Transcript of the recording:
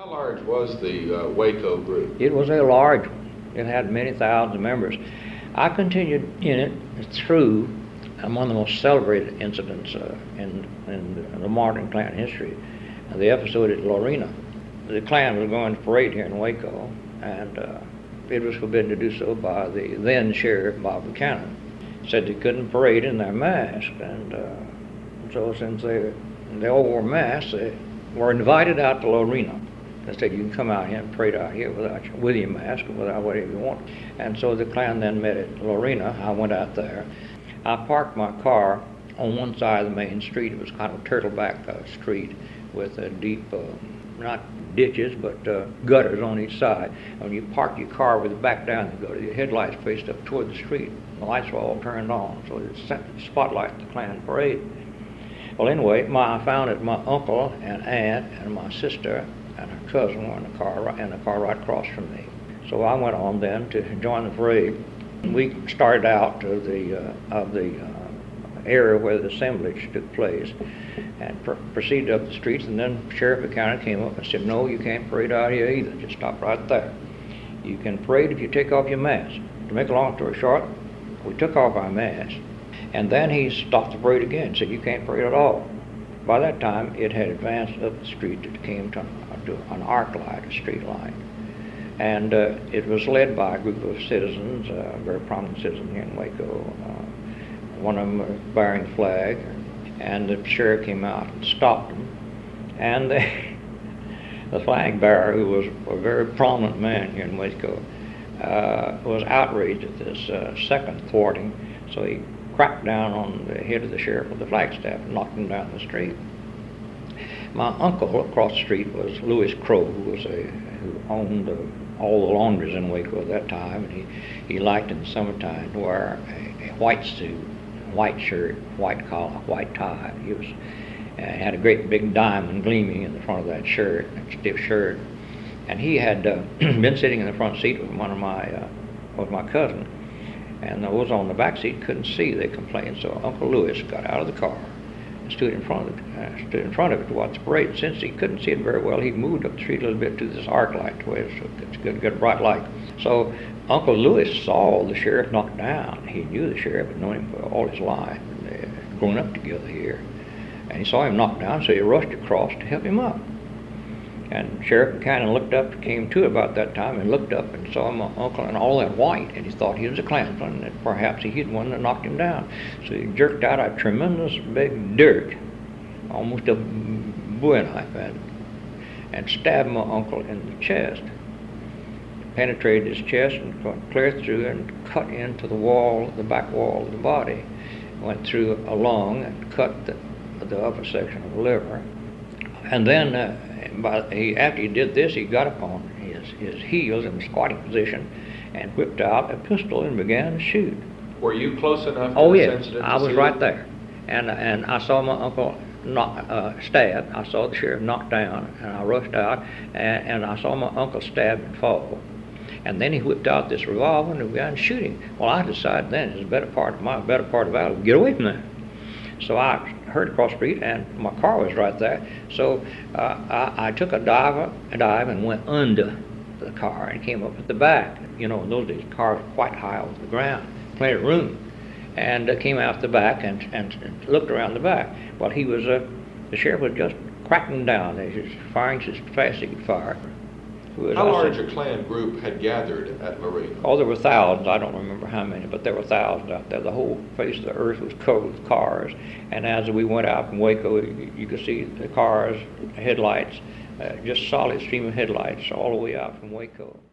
How large was the Waco group? It was a large one. It had many thousands of members. I continued in it through one of the most celebrated incidents in the modern Klan history, the episode at Lorena. The Klan was going to parade here in Waco, and it was forbidden to do so by the then Sheriff Bob Buchanan. Said they couldn't parade in their masks, and so since they all wore masks, they were invited out to Lorena. They said, you can come out here and parade out here with your mask or without whatever you want. And so the Klan then met at Lorena. I went out there. I parked my car on one side of the main street. It was kind of a turtleback street with a deep, not ditches, but gutters on each side. And when you park your car with the back down, you go to your headlights faced up toward the street. The lights were all turned on, so it spotlighted the Klan parade. Well, anyway, I found that my uncle and aunt and my sister and her cousin were in the car right across from me. So I went on then to join the parade. We started out of the area where the assemblage took place and proceeded up the streets, and then Sheriff Buchanan came up and said, no, you can't parade out here either. Just stop right there. You can parade if you take off your mask. To make a long story short, we took off our masks, and then he stopped the parade again and said, you can't parade at all. By that time, it had advanced up the street. It came to an arc light, a street light. And it was led by a group of citizens, a very prominent citizen here in Waco. One of them was bearing the flag, and the sheriff came out and stopped them. And the flag bearer, who was a very prominent man here in Waco, was outraged at this second thwarting, so he cracked down on the head of the sheriff with the flagstaff and knocked him down the street. My uncle across the street was Louis Crow, who owned all the laundries in Waco at that time, and he liked in the summertime to wear a white suit, white shirt, white collar, white tie. He had a great big diamond gleaming in the front of that shirt, a stiff shirt, and he had been sitting in the front seat with with my cousin. And those on the back seat couldn't see. They complained. So Uncle Louis got out of the car and stood in front of it to watch the parade. Since he couldn't see it very well, he moved up the street a little bit to this arc light, so it's good bright light. So Uncle Louis saw the sheriff knocked down. He knew the sheriff, had known him for all his life. They had grown up together here, and he saw him knocked down, so he rushed across to help him up. And Sheriff Buchanan looked up, came to about that time, and looked up and saw my uncle in all that white, and he thought he was a Klansman, and that perhaps he'd the one that knocked him down. So he jerked out a tremendous big dirk, almost a bowie knife, and stabbed my uncle in the chest. Penetrated his chest and went clear through and cut into the back wall of the body. Went through a lung and cut the upper section of the liver. And then after he did this, he got upon his heels in the squatting position and whipped out a pistol and began to shoot. Were you close enough to this incident? Oh, yes, I was right there. And I saw my uncle stabbed. I saw the sheriff knocked down, and I rushed out, and I saw my uncle stabbed and fall. And then he whipped out this revolver and began shooting. Well, I decided then, it's the better part of valor, get away from there. So I hurried across the street, and my car was right there. So I took a dive and went under the car and came up at the back. You know, in those days, cars were quite high off the ground, plenty of room. And came out the back and looked around the back. Well, the sheriff was just cracking down. He was firing as fast as he could fire. How large a Klan group had gathered at Lorena? Oh, there were thousands. I don't remember how many, but there were thousands out there. The whole face of the earth was covered with cars. And as we went out from Waco, you could see the cars, headlights, just solid stream of headlights all the way out from Waco.